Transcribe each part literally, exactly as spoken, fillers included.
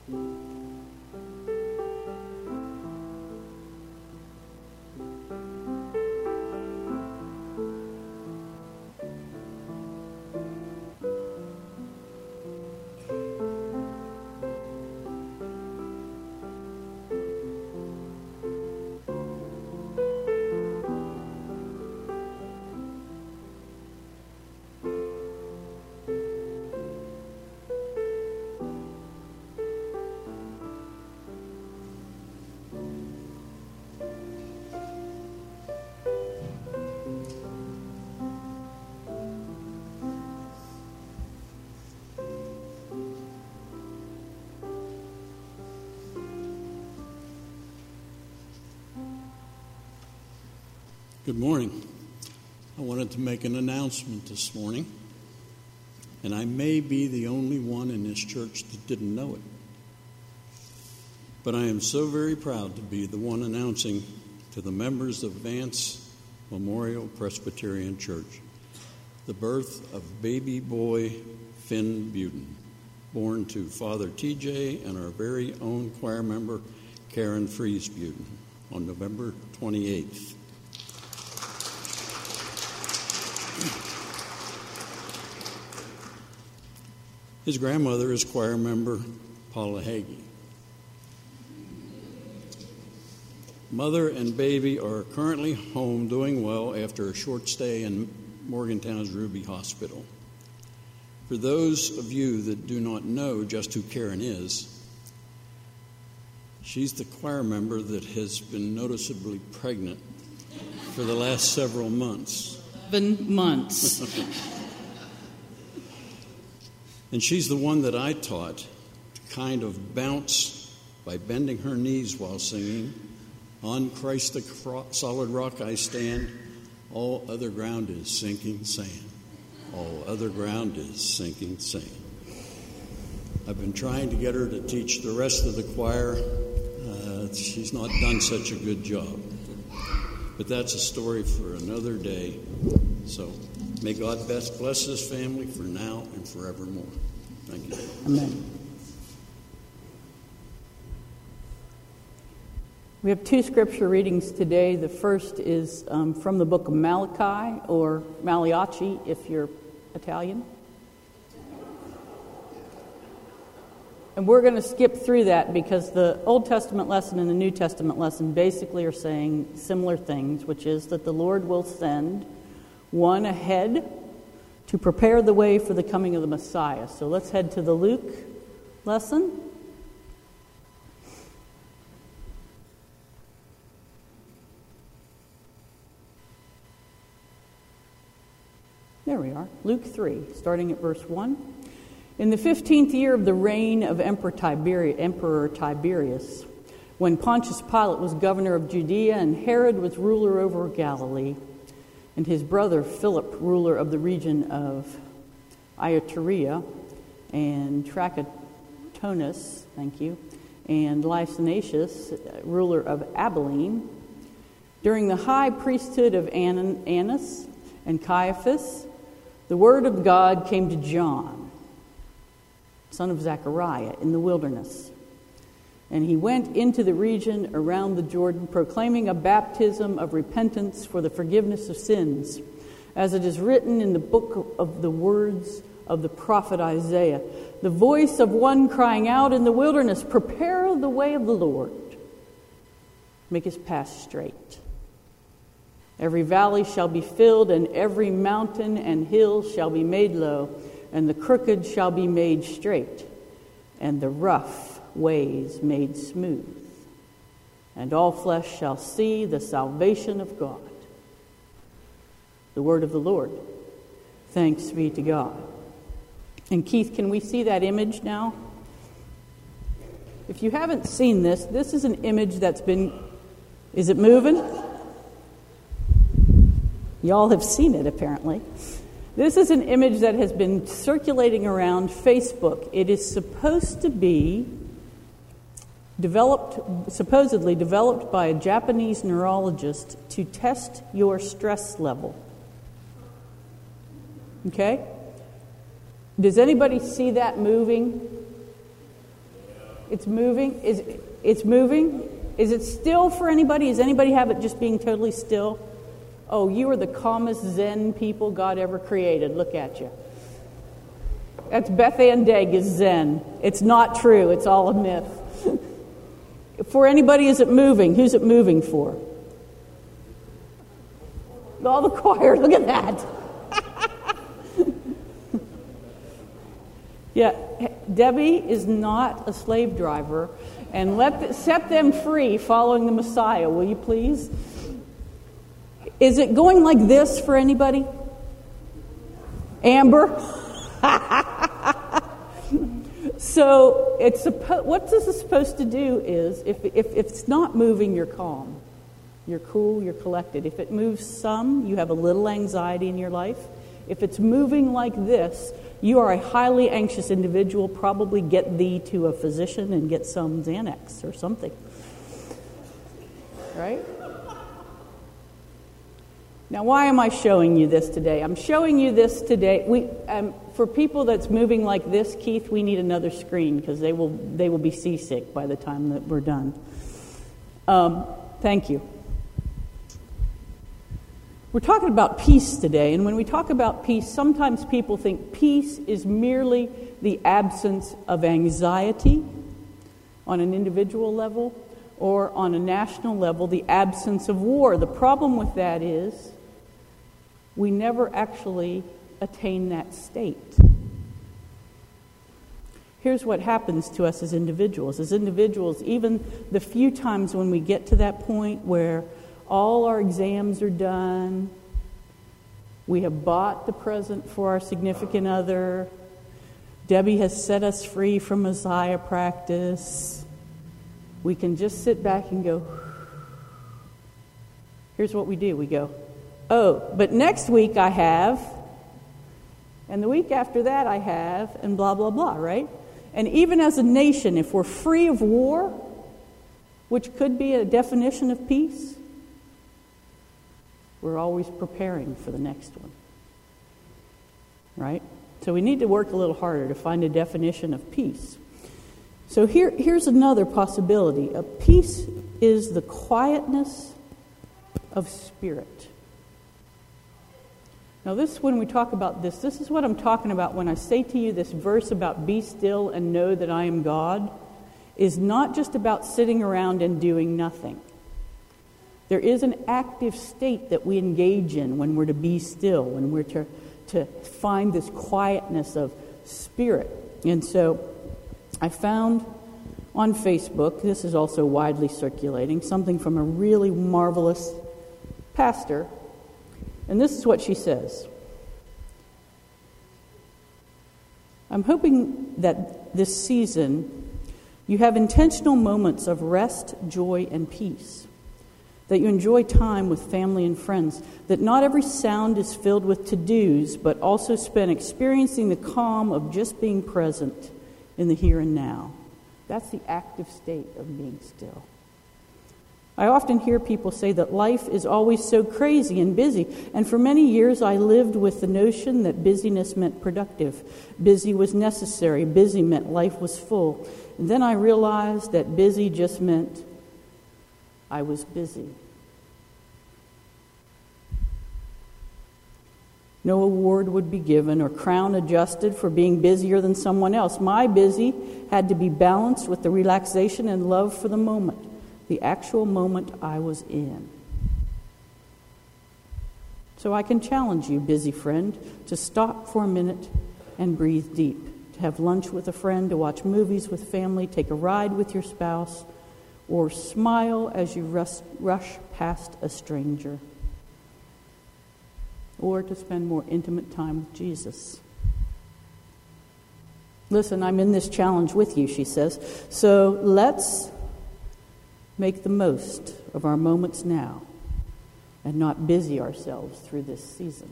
Good morning. I wanted to make an announcement this morning, and I may be the only one in this church that didn't know it. But I am so very proud to be the one announcing to the members of Vance Memorial Presbyterian Church the birth of baby boy Finn Buden, born to Father T J and our very own choir member Karen Fries Buden on November twenty-eighth. His grandmother is choir member Paula Hagee. Mother and baby are currently home doing well after a short stay in Morgantown's Ruby Hospital. For those of you that do not know just who Karen is, she's the choir member that has been noticeably pregnant for the last several months. Seven months. And she's the one that I taught to kind of bounce by bending her knees while singing, "On Christ the solid rock I stand, all other ground is sinking sand. All other ground is sinking sand." I've been trying to get her to teach the rest of the choir. Uh, she's not done such a good job. But that's a story for another day. So may God best bless this family for now and forevermore. Thank you. Amen. We have two scripture readings today. The first is um, from the book of Malachi, or Malachi if you're Italian. And we're going to skip through that because the Old Testament lesson and the New Testament lesson basically are saying similar things, which is that the Lord will send one ahead to prepare the way for the coming of the Messiah. So let's head to the Luke lesson. There we are, Luke three, starting at verse one. In the fifteenth year of the reign of Emperor Tiberius, Emperor Tiberius, when Pontius Pilate was governor of Judea and Herod was ruler over Galilee, and his brother Philip, ruler of the region of Iturea and Trachonitis, thank you, and Lysanias, ruler of Abilene, during the high priesthood of Annas and Caiaphas, the word of God came to John, son of Zechariah, in the wilderness. And he went into the region around the Jordan, proclaiming a baptism of repentance for the forgiveness of sins, as it is written in the book of the words of the prophet Isaiah, the voice of one crying out in the wilderness, prepare the way of the Lord, make his path straight. Every valley shall be filled, and every mountain and hill shall be made low, and the crooked shall be made straight, and the rough ways made smooth. And all flesh shall see the salvation of God. The word of the Lord. Thanks be to God. And Keith, can we see that image now? If you haven't seen this, this is an image that's been... Is it moving? Y'all have seen it, apparently. This is an image that has been circulating around Facebook. It is supposed to be developed, supposedly developed by a Japanese neurologist to test your stress level. Okay? Does anybody see that moving? It's moving. Is it's moving? Is it still for anybody? Does anybody have it just being totally still? Oh, you are the calmest Zen people God ever created. Look at you. That's Beth Ann Degg is Zen. It's not true. It's all a myth. For anybody, is it moving? Who's it moving for? All the choir. Look at that. Yeah, Debbie is not a slave driver, and let the, set them free following the Messiah, will you please? Is it going like this for anybody? Amber? So it's suppo- what this is supposed to do is, if, if, if it's not moving, you're calm. You're cool, you're collected. If it moves some, you have a little anxiety in your life. If it's moving like this, you are a highly anxious individual. Probably get thee to a physician and get some Xanax or something. Right? Now, why am I showing you this today? I'm showing you this today. We, um, for people that's moving like this, Keith, we need another screen because they will they will be seasick by the time that we're done. Um, thank you. We're talking about peace today, and when we talk about peace, sometimes people think peace is merely the absence of anxiety on an individual level, or on a national level, the absence of war. The problem with that is we never actually attain that state. Here's what happens to us as individuals. As individuals, even the few times when we get to that point where all our exams are done, we have bought the present for our significant other, Debbie has set us free from Messiah practice, we can just sit back and go, here's what we do. We go, oh, but next week I have, and the week after that I have, and blah, blah, blah, right? And even as a nation, if we're free of war, which could be a definition of peace, we're always preparing for the next one, right? So we need to work a little harder to find a definition of peace. So here, here's another possibility. A peace is the quietness of spirit. Now this, when we talk about this, this is what I'm talking about when I say to you this verse about be still and know that I am God, is not just about sitting around and doing nothing. There is an active state that we engage in when we're to be still, when we're to, to find this quietness of spirit. And so I found on Facebook, this is also widely circulating, something from a really marvelous pastor. And this is what she says. I'm hoping that this season you have intentional moments of rest, joy, and peace. That you enjoy time with family and friends, that not every sound is filled with to-dos, but also spent experiencing the calm of just being present in the here and now. That's the active state of being still. I often hear people say that life is always so crazy and busy, and for many years I lived with the notion that busyness meant productive. Busy was necessary. Busy meant life was full. And then I realized that busy just meant I was busy. No award would be given or crown adjusted for being busier than someone else. My busy had to be balanced with the relaxation and love for the moment, the actual moment I was in. So I can challenge you, busy friend, to stop for a minute and breathe deep, to have lunch with a friend, to watch movies with family, take a ride with your spouse, or smile as you rush, rush past a stranger, or to spend more intimate time with Jesus. Listen, I'm in this challenge with you, she says, so let's make the most of our moments now and not busy ourselves through this season.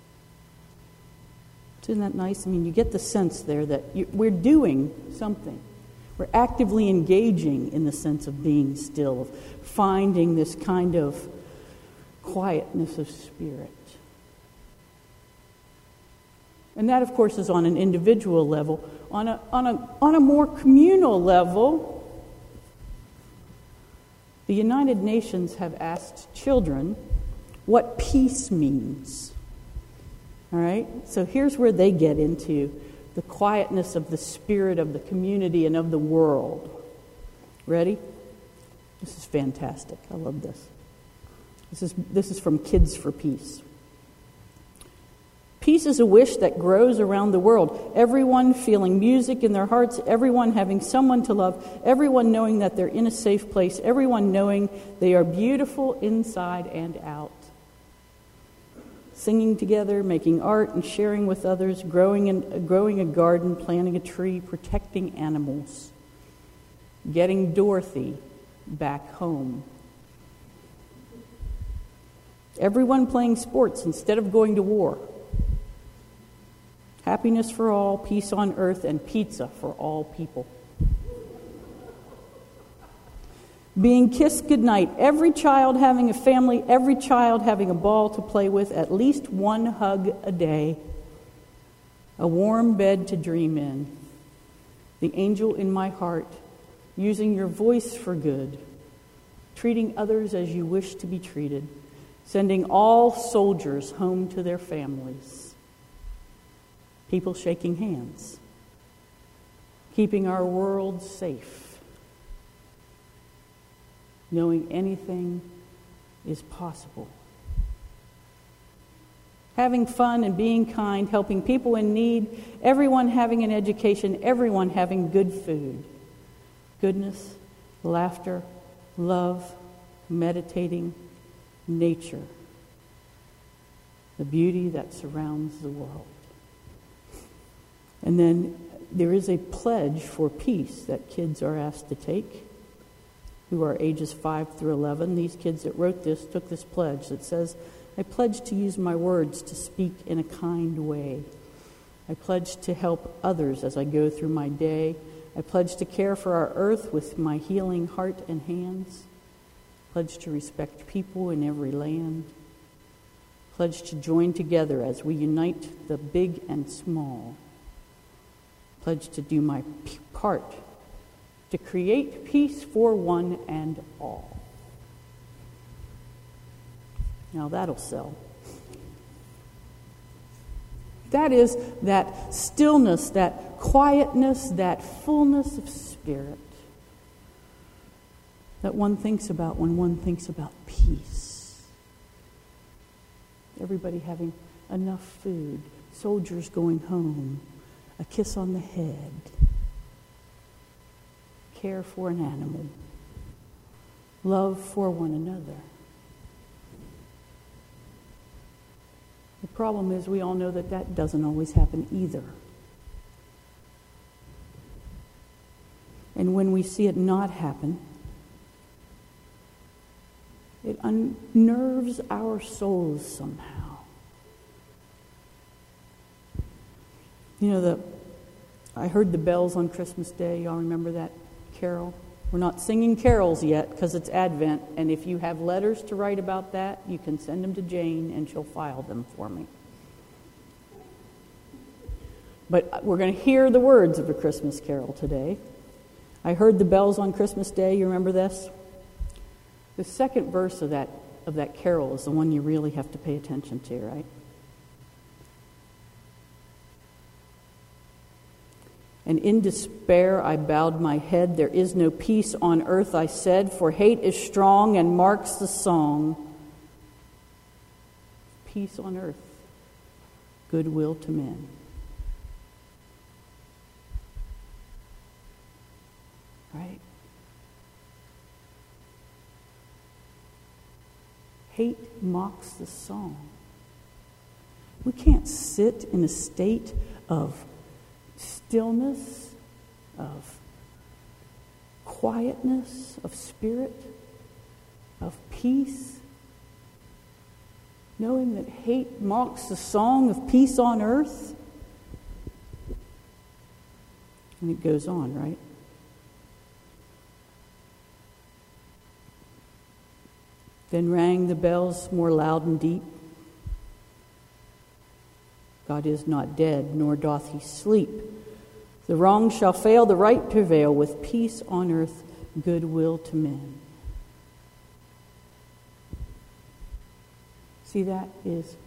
Isn't that nice? I mean, you get the sense there that you, we're doing something. We're actively engaging in the sense of being still, of finding this kind of quietness of spirit. And that, of course, is on an individual level. on a, on a, on a more communal level, the United Nations have asked children what peace means. All right? So here's where they get into the quietness of the spirit of the community and of the world. Ready? This is fantastic. I love this. This is, this is from Kids for Peace. Peace is a wish that grows around the world. Everyone feeling music in their hearts, everyone having someone to love, everyone knowing that they're in a safe place, everyone knowing they are beautiful inside and out. Singing together, making art and sharing with others, growing, in, growing a garden, planting a tree, protecting animals, getting Dorothy back home. Everyone playing sports instead of going to war. Happiness for all, peace on earth, and pizza for all people. Being kissed goodnight. Every child having a family, every child having a ball to play with, at least one hug a day. A warm bed to dream in. The angel in my heart, using your voice for good. Treating others as you wish to be treated. Sending all soldiers home to their families. People shaking hands, keeping our world safe, knowing anything is possible. Having fun and being kind, helping people in need, everyone having an education, everyone having good food. Goodness, laughter, love, meditating, nature. The beauty that surrounds the world. And then there is a pledge for peace that kids are asked to take, who are ages five through eleven. These kids that wrote this took this pledge that says, I pledge to use my words to speak in a kind way. I pledge to help others as I go through my day. I pledge to care for our earth with my healing heart and hands. Pledge to respect people in every land. Pledge to join together as we unite the big and small. Pledge to do my p- part to create peace for one and all. Now that'll sell. That is that stillness, that quietness, that fullness of spirit that one thinks about when one thinks about peace. Everybody having enough food, soldiers going home, a kiss on the head, care for an animal, love for one another. The problem is we all know that that doesn't always happen either. And when we see it not happen, it unnerves our souls somehow. You know, the I heard the bells on Christmas Day. Y'all remember that carol? We're not singing carols yet because it's Advent. And if you have letters to write about that, you can send them to Jane and she'll file them for me. But we're going to hear the words of a Christmas carol today. I heard the bells on Christmas Day. You remember this? The second verse of that of that carol is the one you really have to pay attention to, right? And in despair I bowed my head. There is no peace on earth, I said, for hate is strong and marks the song. Peace on earth, goodwill to men. Right? Hate mocks the song. We can't sit in a state of stillness, of quietness, of spirit, of peace, knowing that hate mocks the song of peace on earth. And it goes on, right? Then rang the bells more loud and deep. God is not dead, nor doth he sleep. The wrong shall fail, the right prevail, with peace on earth, goodwill to men. See, that is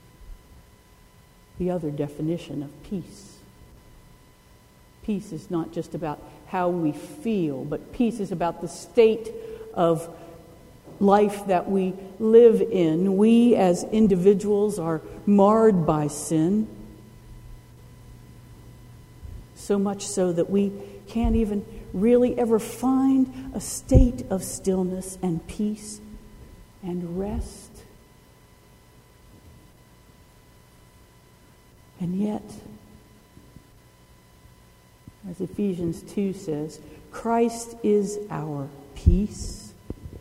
the other definition of peace. Peace is not just about how we feel, but peace is about the state of life that we live in. We as individuals are marred by sin, so much so that we can't even really ever find a state of stillness and peace and rest. And yet, as Ephesians two says, Christ is our peace.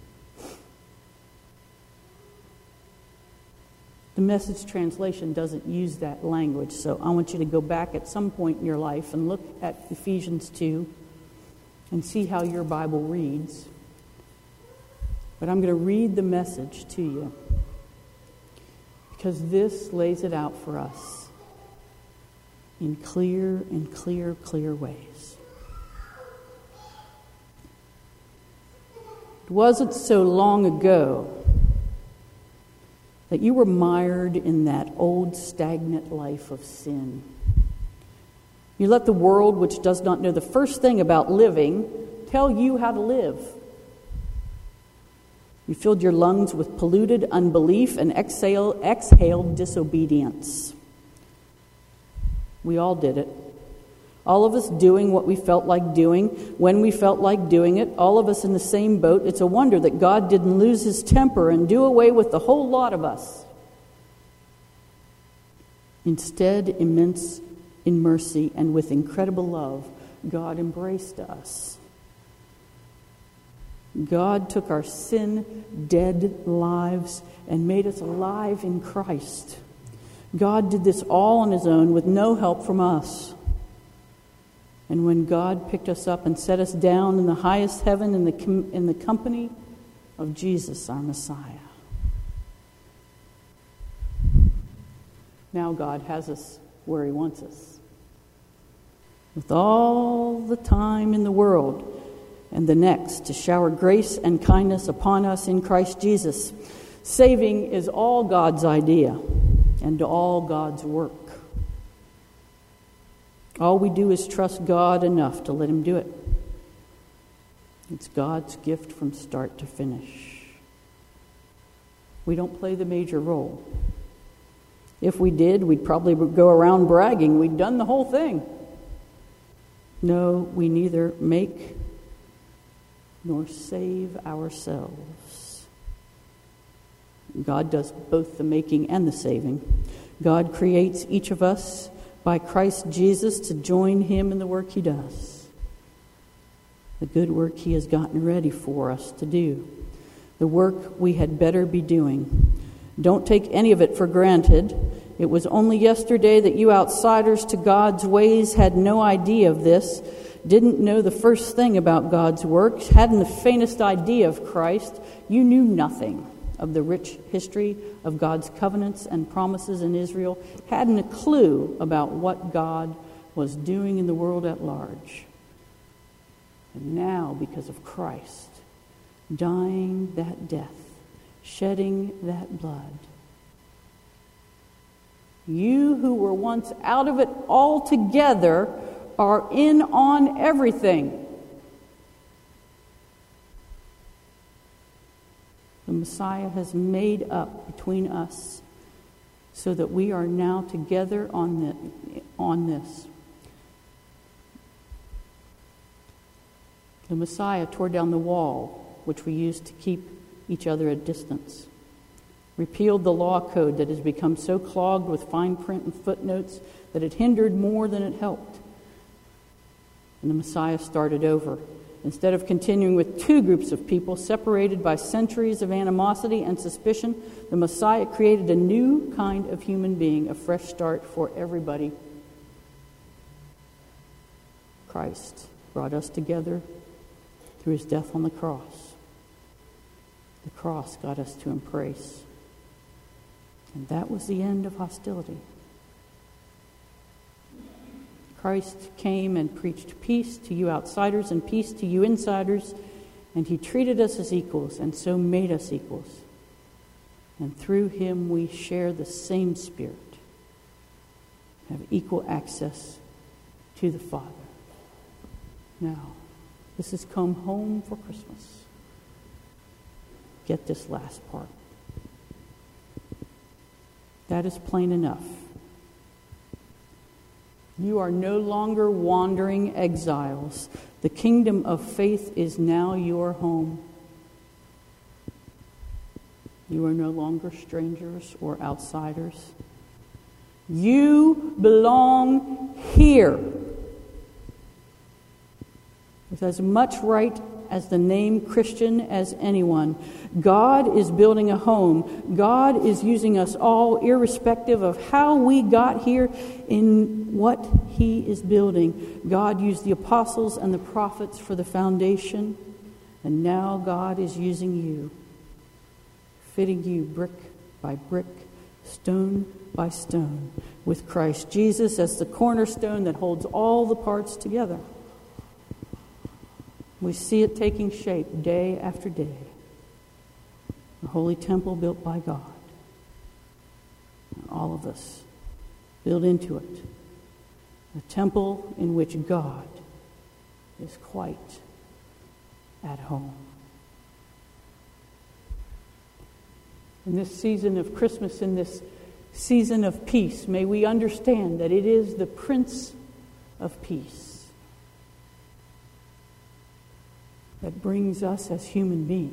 The Message translation doesn't use that language, so I want you to go back at some point in your life and look at Ephesians two and see how your Bible reads. But I'm going to read the Message to you because this lays it out for us in clear and clear, clear ways. It wasn't so long ago that you were mired in that old stagnant life of sin. You let the world, which does not know the first thing about living, tell you how to live. You filled your lungs with polluted unbelief and exhale, exhaled disobedience. We all did it. All of us doing what we felt like doing, when we felt like doing it, all of us in the same boat. It's a wonder that God didn't lose his temper and do away with the whole lot of us. Instead, immense in mercy and with incredible love, God embraced us. God took our sin-dead lives and made us alive in Christ. God did this all on his own with no help from us. And when God picked us up and set us down in the highest heaven in the, com- in the company of Jesus, our Messiah. Now God has us where he wants us. With all the time in the world and the next to shower grace and kindness upon us in Christ Jesus. Saving is all God's idea and all God's work. All we do is trust God enough to let him do it. It's God's gift from start to finish. We don't play the major role. If we did, we'd probably go around bragging we'd done the whole thing. No, we neither make nor save ourselves. God does both the making and the saving. God creates each of us by Christ Jesus to join him in the work he does. The good work he has gotten ready for us to do. The work we had better be doing. Don't take any of it for granted. It was only yesterday that you outsiders to God's ways had no idea of this, didn't know the first thing about God's work, hadn't the faintest idea of Christ. You knew nothing of the rich history of God's covenants and promises in Israel, hadn't a clue about what God was doing in the world at large. And now, because of Christ, dying that death, shedding that blood, you who were once out of it altogether are in on everything. The Messiah has made up between us so that we are now together on, the, on this. The Messiah tore down the wall which we used to keep each other at distance, repealed the law code that has become so clogged with fine print and footnotes that it hindered more than it helped. And the Messiah started over. Instead of continuing with two groups of people separated by centuries of animosity and suspicion, the Messiah created a new kind of human being, a fresh start for everybody. Christ brought us together through his death on the cross. The cross got us to embrace. And that was the end of hostility. Christ came and preached peace to you outsiders and peace to you insiders, and he treated us as equals and so made us equals. And through him we share the same Spirit, have equal access to the Father. Now, this has come home for Christmas. Get this last part. That is plain enough. You are no longer wandering exiles. The kingdom of faith is now your home. You are no longer strangers or outsiders. You belong here with as much right as the name Christian as anyone. God is building a home. God is using us all, irrespective of how we got here, in what he is building. God used the apostles and the prophets for the foundation, and now God is using you, fitting you brick by brick, stone by stone, with Christ Jesus as the cornerstone that holds all the parts together. We see it taking shape day after day. The holy temple built by God. And all of us build into it. A temple in which God is quite at home. In this season of Christmas, in this season of peace, may we understand that it is the Prince of Peace that brings us as human beings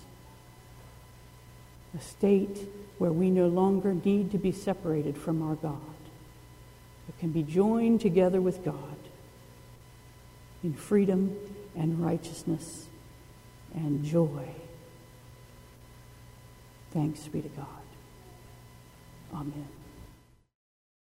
a state where we no longer need to be separated from our God, but can be joined together with God in freedom and righteousness and joy. Thanks be to God. Amen.